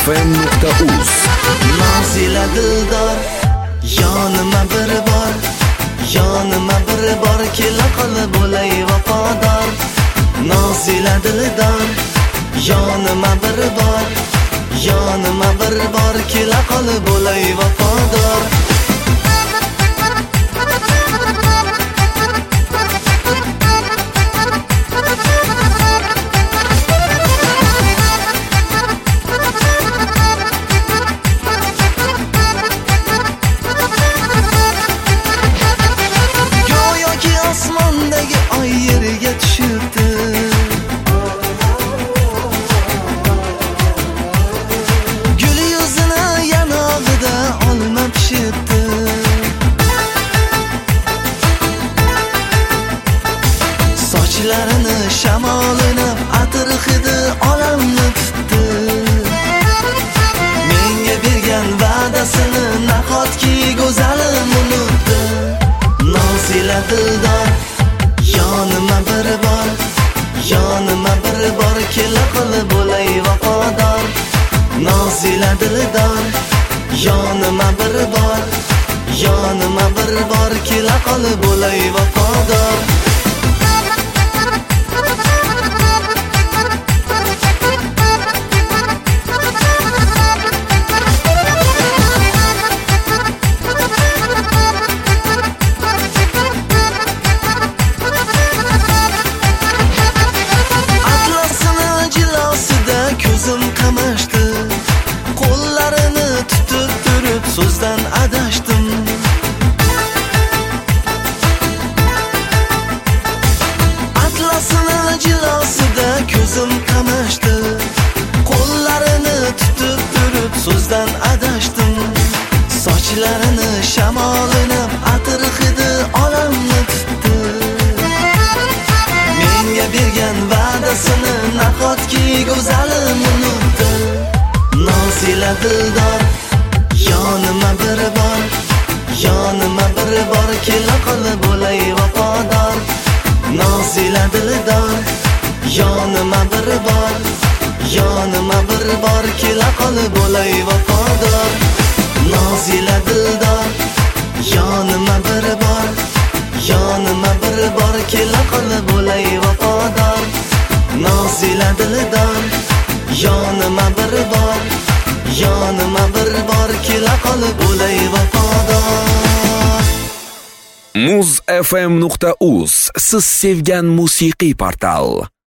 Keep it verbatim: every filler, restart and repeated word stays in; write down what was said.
m nuqta uz. Nozila dildor, yonima bir bor, yonima bir bor, kela qolib bo'lay vafodor. Nozila dildor, yonima bir bor, yonima bir bor, kela qolib bo'lay vafodor. Sochlarini shamolinib atir hidi olamni tutdi. Menga bergan va'dasini nahotki go'zalim unutdi. Nozila dildor, yonima bir bor, yonima bir bor, kela qolib bo'lay vafodor. Nozila dildor, yonima bir bor, yonima bir bor, kela qolib bo'lay vafodor. So'zdan adashdim. Atlasini jilosida ko'zim qamashdi. Qo'llarini tutib turib so'zdan adashdim. Sochlarini shamolinib atir hidi olamni tutdi. Menga bergan va'dasini nahotki go'zalim unutdi. Nozila dildor, yonima bir bor, yonima bir bor, kela qolib bo'lay vafodor. Nozila dildor, yonima bir bor, yonima bir bor, kela qolib bo'lay vafodor. Nozila dildor, yonima bir bor, yonima bir bor, kela qolib bo'lay vafodor. Nozila dildor, yonima bir bor, yonima bir bor, kela qolib bo'lay vafodor. muz f m nuqta uz siz sevgan musiqiy portal.